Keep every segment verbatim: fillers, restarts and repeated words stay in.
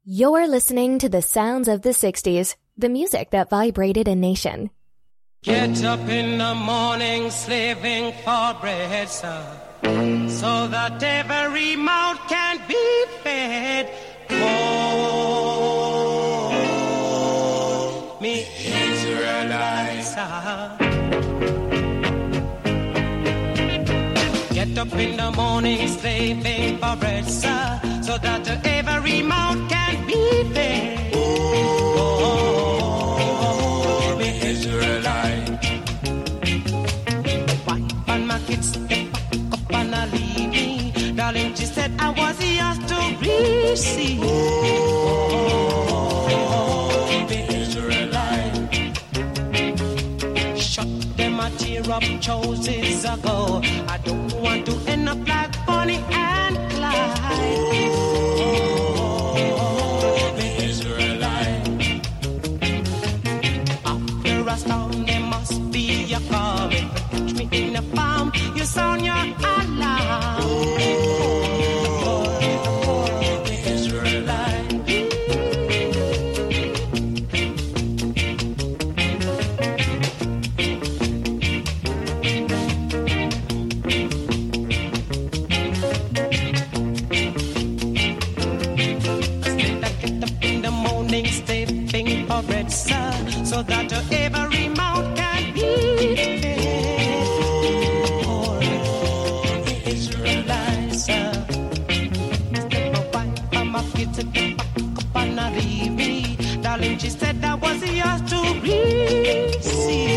You're listening to the sounds of the sixties, the music that vibrated a nation. Get up in the morning slaving for bread, sir, so that every mouth can be fed. Oh, me Israelites, sir. Get up in the morning slaving for bread, sir, so that every mouth can be fed. Oh, me Israelite. Wife and my kids, they pack up and I leave me. Darling, she said I was yours to receive. Oh, me Israelite. Shut them a tear up choices ago. I don't want to end up like Bonnie and Clyde. Oh, the Israelite. After a storm, there must be a calm. If you catch me in the farm, you sound your alarm. Oh, the Israelite. Stepping for bread, sir, so that every mouth can be fed. Oh, the Israelites, sir. Step my wife and my kids to get back up and not leave me. Darling, she said that was yours to receive.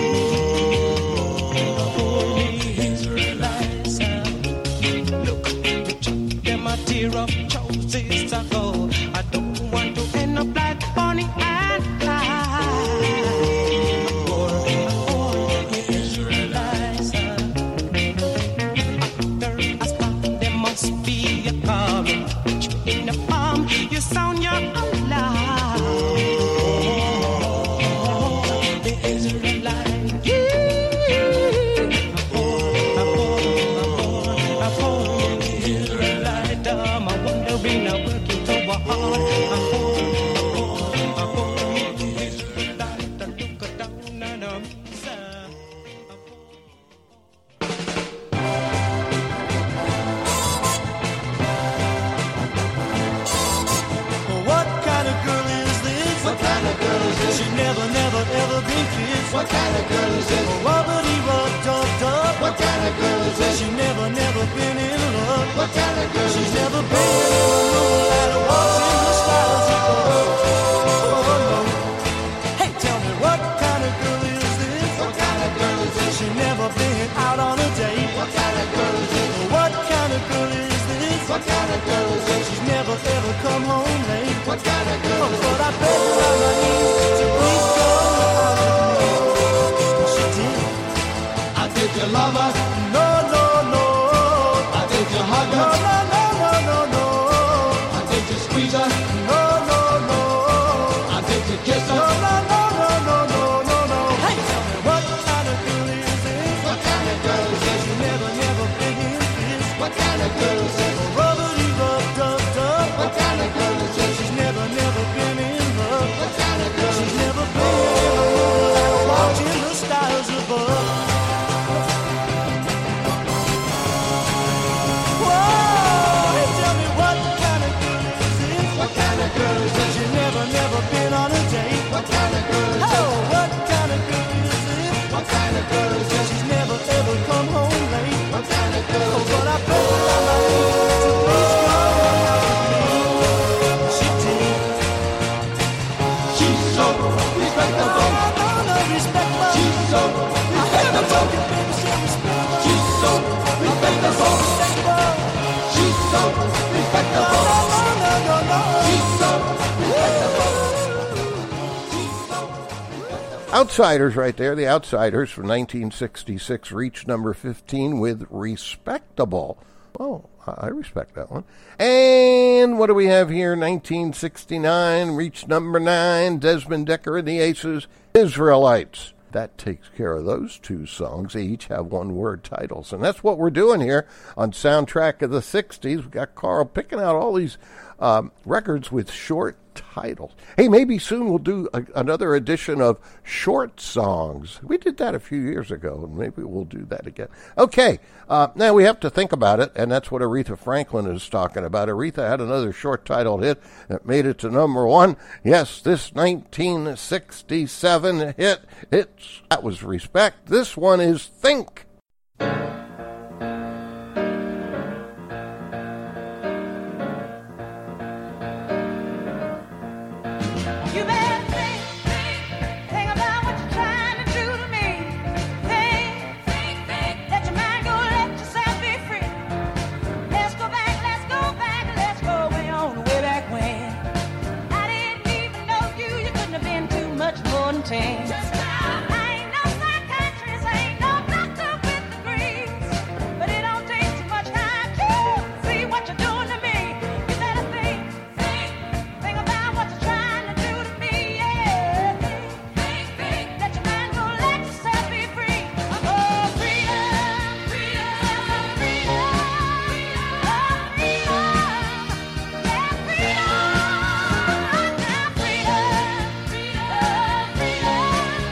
Oh, the Israelites, sir. Look, you chuck them a tear of choices ago. I don't want to end up like Bonnie and Clyde. Oh, the Israelites. After a storm, there must be a calm. In the farm, you sound your alarm. Oh, the Israelites. Yeah. Oh, the Israelites. I'm wondering, I'm working so hard. She never, never, ever been kissed. What kind of girl is this? Rubbity rub, dub, dub. What kind of girl is this? She never, never been in love. What kind of girl? She's never been in a room that walks in the styles of love. Oh, no. Hey, tell me, what kind of girl is this? What kind of girl is this? She never been out on a date. What kind of girl is this? What kind of girl is this? What kind of girl is this? She's never, ever come home late. What kind of girl is this? But I bet her on my knees to please go out with me. She did. I did you love her? No, no, no. I did you hug her? No, no, no, no, no, no. I did you squeeze her? No, no, no. I did you kiss her? No, no, no, no, no, no, no, no. Hey, tell me, what kind of girl is this? What kind of girl is this? She never, never been in this. What kind of girl is this? Rubbity rub, dub, dub. What kind of girl is this? She's never, never been in love. What kind of girl? She's never been in a room watching the stars above. Whoa, hey, tell me, what kind of girl is this? What kind of girl is this? She's never, never been on a date. What kind of girl is this? Oh, what kind of girl is this? What kind of girl is this? She's never, ever come home late. What kind of girl is this? Oh, but I bet her on my knees to please go out with me. She did. She's so respectable. No, no, no, respectable. She's so respectable. She's so respectable. She's so respectable. No, no, no, no, no. She's so respectable. Outsiders right there, the Outsiders from nineteen sixty-six, reached number fifteen with Respectable. Oh, I respect that one. And what do we have here? nineteen sixty-nine, reached number nine, Desmond Decker and the Aces, Israelites. That takes care of those two songs. They each have one-word titles. And that's what we're doing here on Soundtrack of the sixties. We've got Carl picking out all these um, records with short titles. Hey, maybe soon we'll do a, another edition of short songs. We did that a few years ago, and maybe we'll do that again. Okay, uh, now we have to think about it, and that's what Aretha Franklin is talking about. Aretha had another short-titled hit that made it to number one. Yes, this nineteen sixty-seven hit, it's, that was Respect. This one is Think. Ain't no psychiatrist, ain't no doctor with degrees, but it don't take too much time to see what you're doing to me. You better think, think, think about what you're trying to do to me. Yeah, think, think, let your mind go, let yourself be free. Oh, freedom, freedom, freedom, oh, freedom, yeah, freedom, now freedom, freedom, freedom.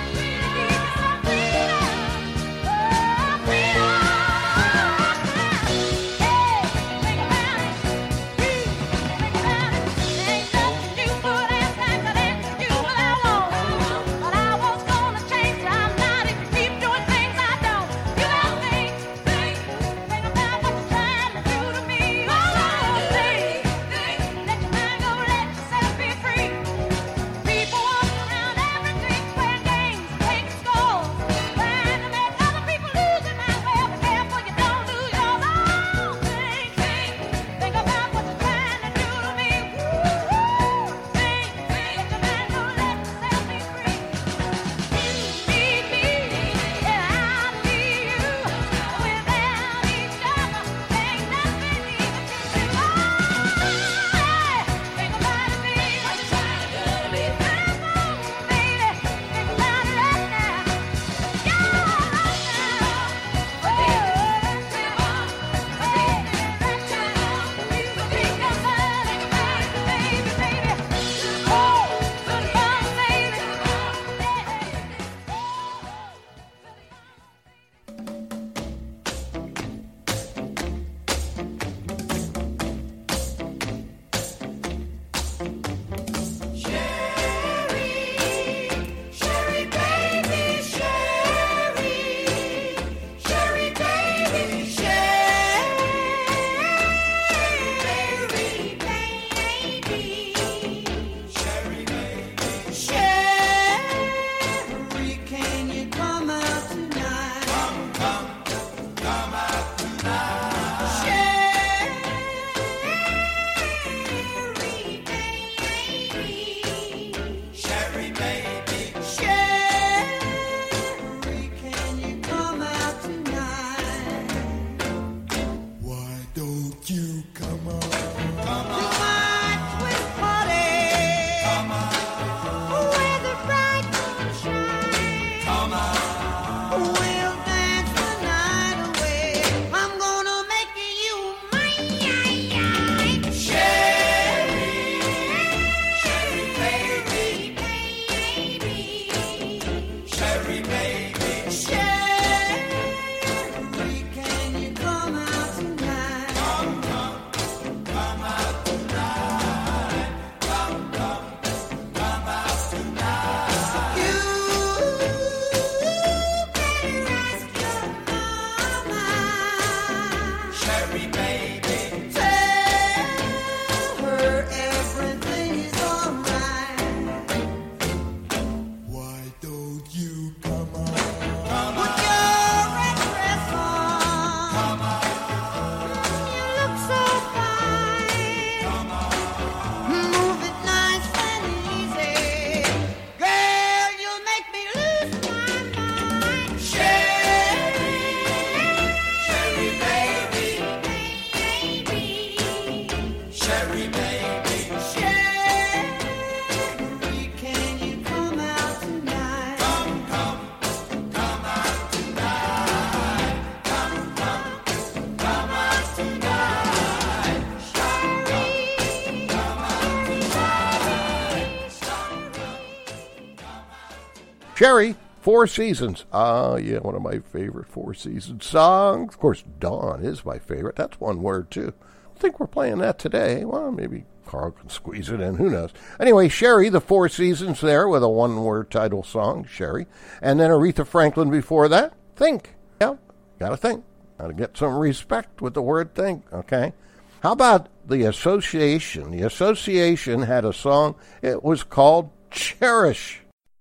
Sherry, Four Seasons. Ah, yeah, one of my favorite Four Seasons songs. Of course, Dawn is my favorite. That's one word, too. I think we're playing that today. Well, maybe Carl can squeeze it in. Who knows? Anyway, Sherry, the Four Seasons there with a one-word title song, Sherry. And then Aretha Franklin before that, Think. Yeah, gotta think. Gotta get some respect with the word think, okay? How about the Association? The Association had a song. It was called Cherish.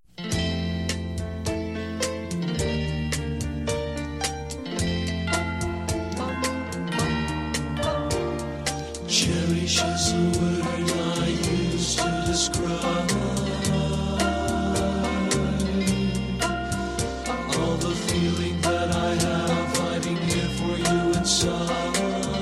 Cherish is the word I use to describe all the feeling that I have hiding here for you inside.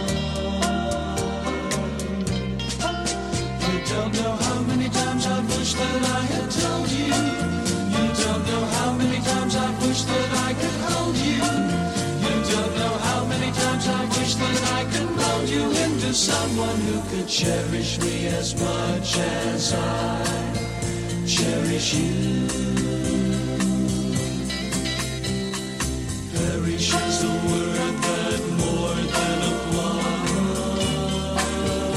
You don't know how many times I've wished that I had told you. You don't know how many times I've wished that I could hold you. You don't know how many times I've wished that I could mold you into someone who could cherish me as much as I cherish you. Perish is the word that more than applies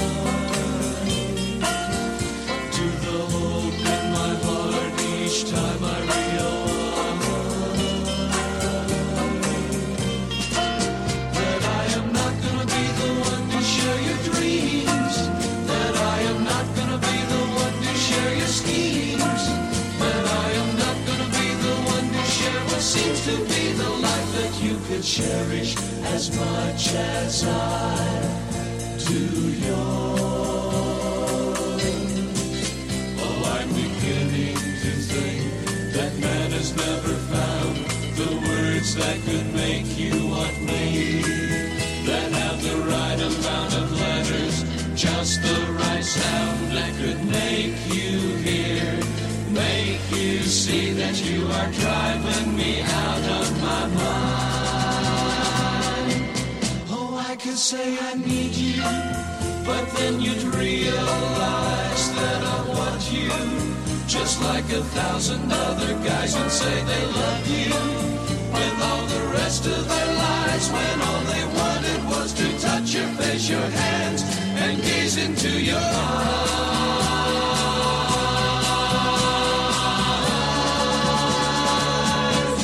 to the hope in my heart each time I realize that I am not gonna be the one to share your dreams, that I am not gonna be the one to share your schemes, that I am not gonna be the one to share what seems to be the life that you could cherish as much as I do yours. Oh, I'm beginning to think that man has never found the words that could make you want me, that have the right amount of letters, just the right sound that could make you hear, make you see that you are driving me out of my mind. Oh, I could say I need you, but then you'd realize that I want you, just like a thousand other guys would say they love you, with all the rest of their lives, when all they wanted was to touch your face, your hands, and gaze into your eyes.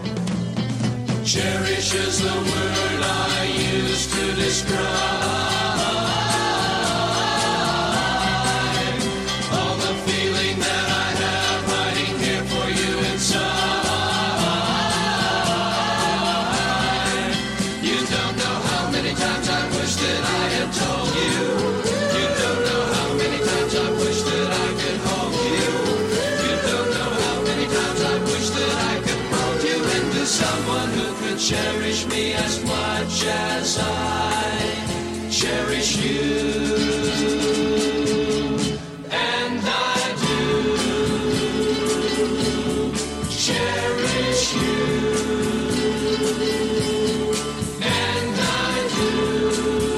Cherish is the word I use to describe all the feeling that I have hiding here for you inside. You don't know how many times I wish that I had told you. You don't know how many times I wish that I could hold you. You don't know how many times I wish that I could mold you into someone who could cherish me as much as I cherish you. And I do cherish you. And I do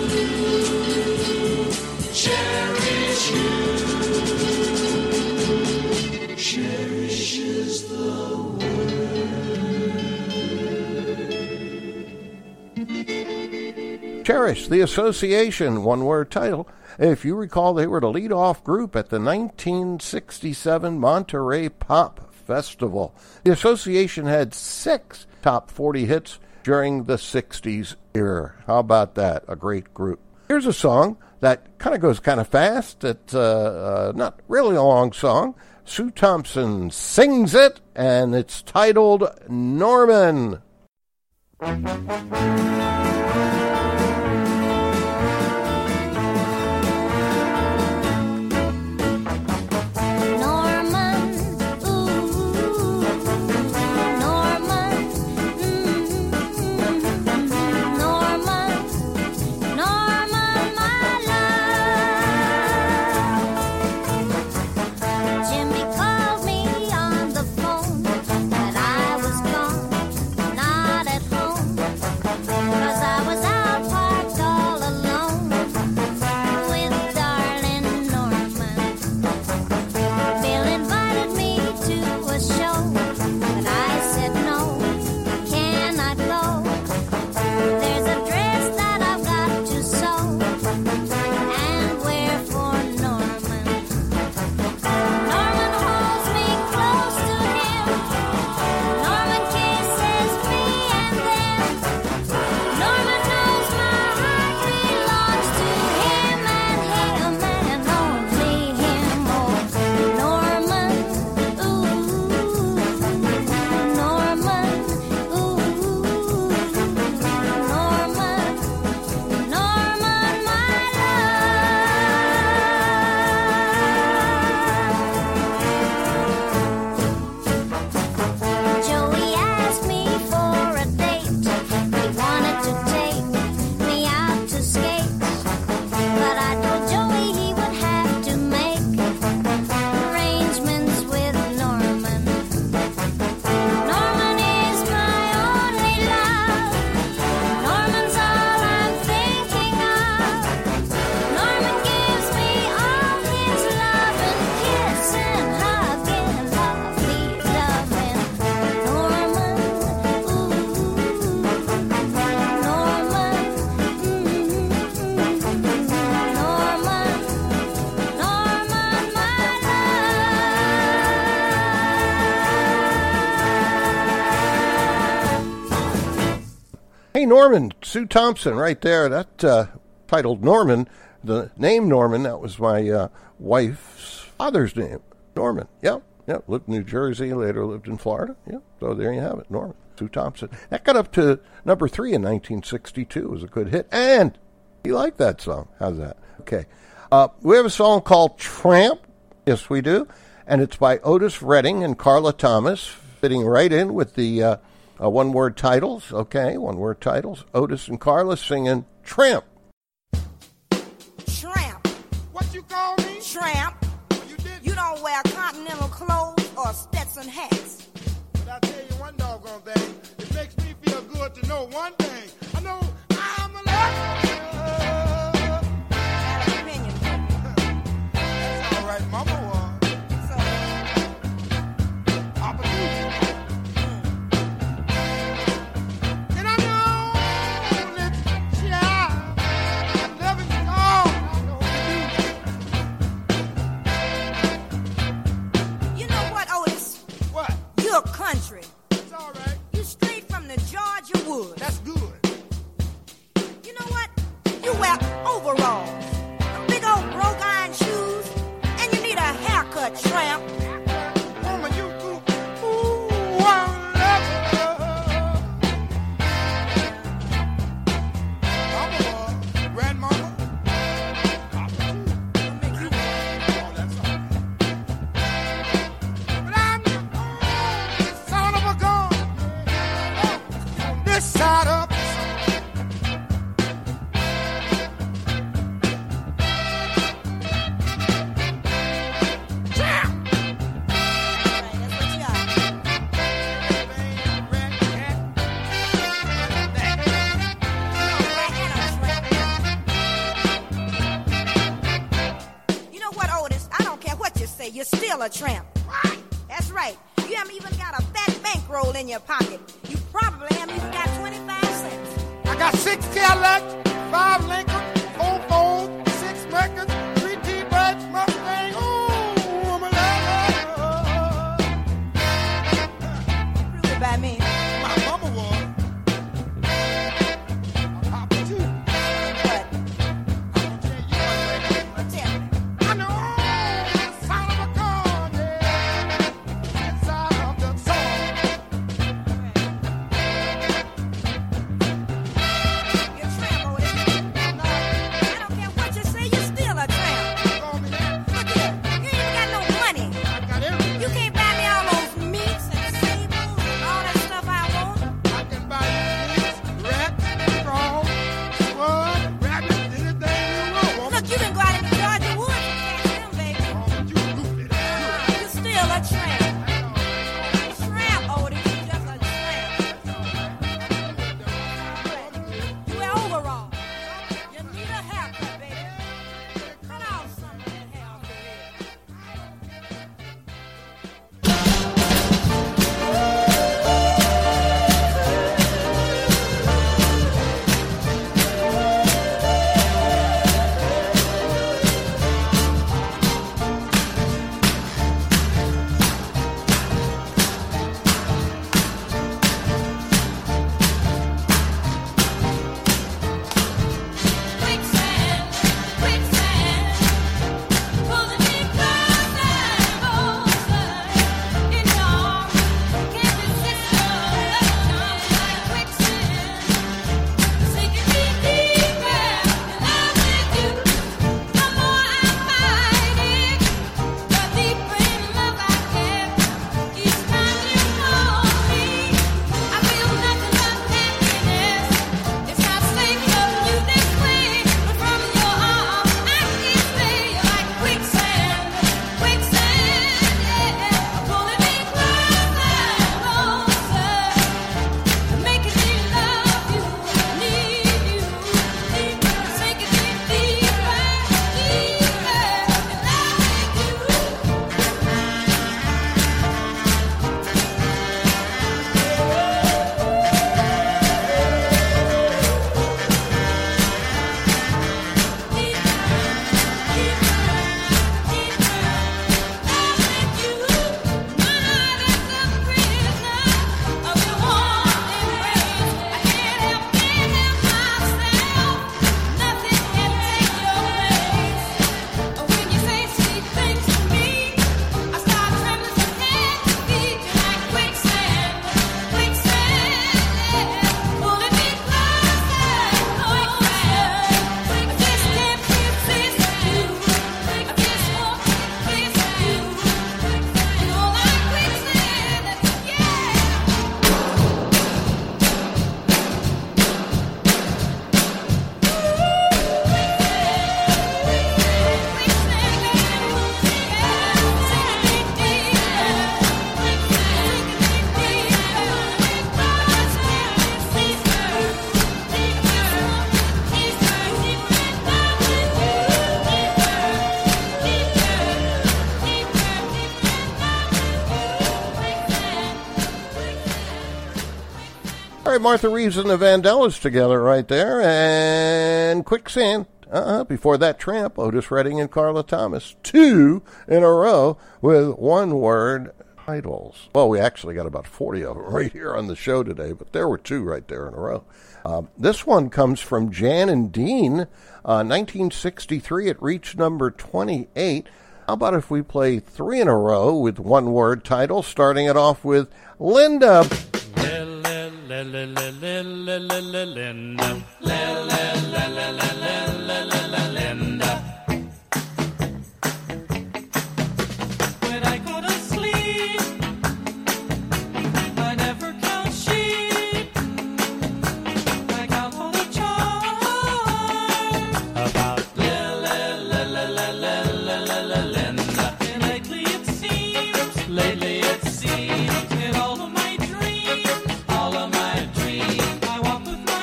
cherish you. Cherish is the Cherish, the Association, one-word title. If you recall, they were the lead-off group at the nineteen sixty-seven Monterey Pop Festival. The Association had six top forty hits during the sixties era. How about that? A great group. Here's a song that kind of goes kind of fast. It's uh, uh, not really a long song. Sue Thompson sings it, and it's titled Norman. Norman, ooh, Norman, mm, Norman, Norman, my love. Jimmy called me on the phone, but I was gone, not at home, 'cause I Hey, Norman, Sue Thompson right there. That uh, titled Norman, the name Norman, that was my uh, wife's father's name. Norman, yeah, yeah. Lived in New Jersey, later lived in Florida. Yeah, so there you have it, Norman, Sue Thompson. That got up to number three in nineteen sixty-two. It was a good hit. And he liked that song. How's that? Okay. Uh, we have a song called Tramp. Yes, we do. And it's by Otis Redding and Carla Thomas, fitting right in with the uh, uh, one-word titles. Okay, one-word titles. Otis and Carla singing Tramp. Tramp. What you call me? Tramp. Well, you did. You don't wear continental clothes or Stetson hats. But I tell you one doggone thing. It makes me feel good to know one thing. I know I'm alive. Have an opinion. That's all right, Mama was. So, Opportunity. And I'm the only child that never gone. I know you know what, Otis? what? You're country. It's all right. You straight from the Georgia woods. That's good. You know what? You wear overalls, them big old broke iron shoes, and you need a haircut, Tramp. Woman, you do. Ooh, I love her. Mama was. Grandmama. Papa too. Make you Oh, that's all right. But I'm the only son of a gun on this side of the sun. Tramp! right, that's what you are. Everything red cat, that. You know what, Otis? I don't care what you say. You're still a tramp. What? That's right. You haven't even got a fat bankroll in your pocket. You probably haven't even got twenty-five cents. I got six Cadillac, five Lincoln, four Ford, six Mercury, three T-Birds, Mustang. Ooh, I'm a lover. Prove it by me. My mama was. My papa too. But, I'm gonna tell you one thing. but tell me. I know the sound of a gun, yeah, inside of the song. You're a tramp, Otis. I'm not right, Martha Reeves and the Vandellas together right there. And Quicksand. Uh-huh. Before that, Tramp, Otis Redding and Carla Thomas. Two in a row with one-word titles. Well, we actually got about forty of them right here on the show today, but there were two right there in a row. Uh, this one comes from Jan and Dean, uh, nineteen sixty-three. It reached number twenty-eight. How about if we play three in a row with one-word titles, starting it off with Linda. When I go to sleep, I never count sheep. I count all the charms about Linda. And lately it seems, lately it seems, in all of my dreams, all of my dreams, I walk with my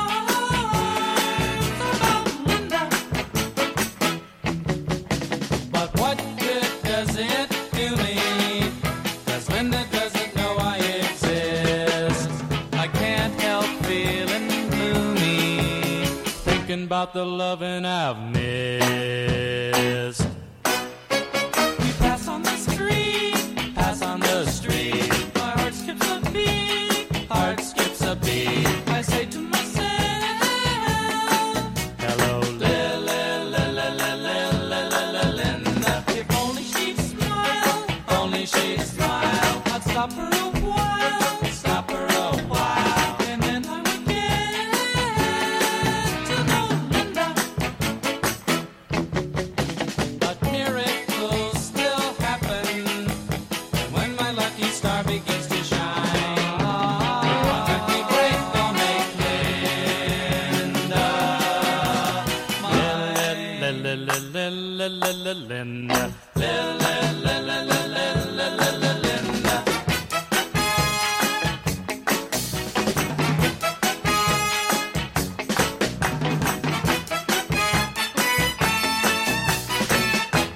arms about Linda. But what good does it do me? 'Cause Linda doesn't know I exist. I can't help feeling gloomy, thinking about the loving I've missed. We pass on the street, pass on the street. My heart skips a beat, heart skips a beat. I say to myself, hello, Linda. If only she'd smile, only she'd smile, I'd stop her a while, stop her a while, and then I would get to know Linda. But miracles still happen, and when my lucky star begins to shine, one lucky break will make Linda mine. Linda.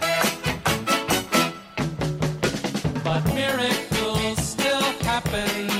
But miracles still happen,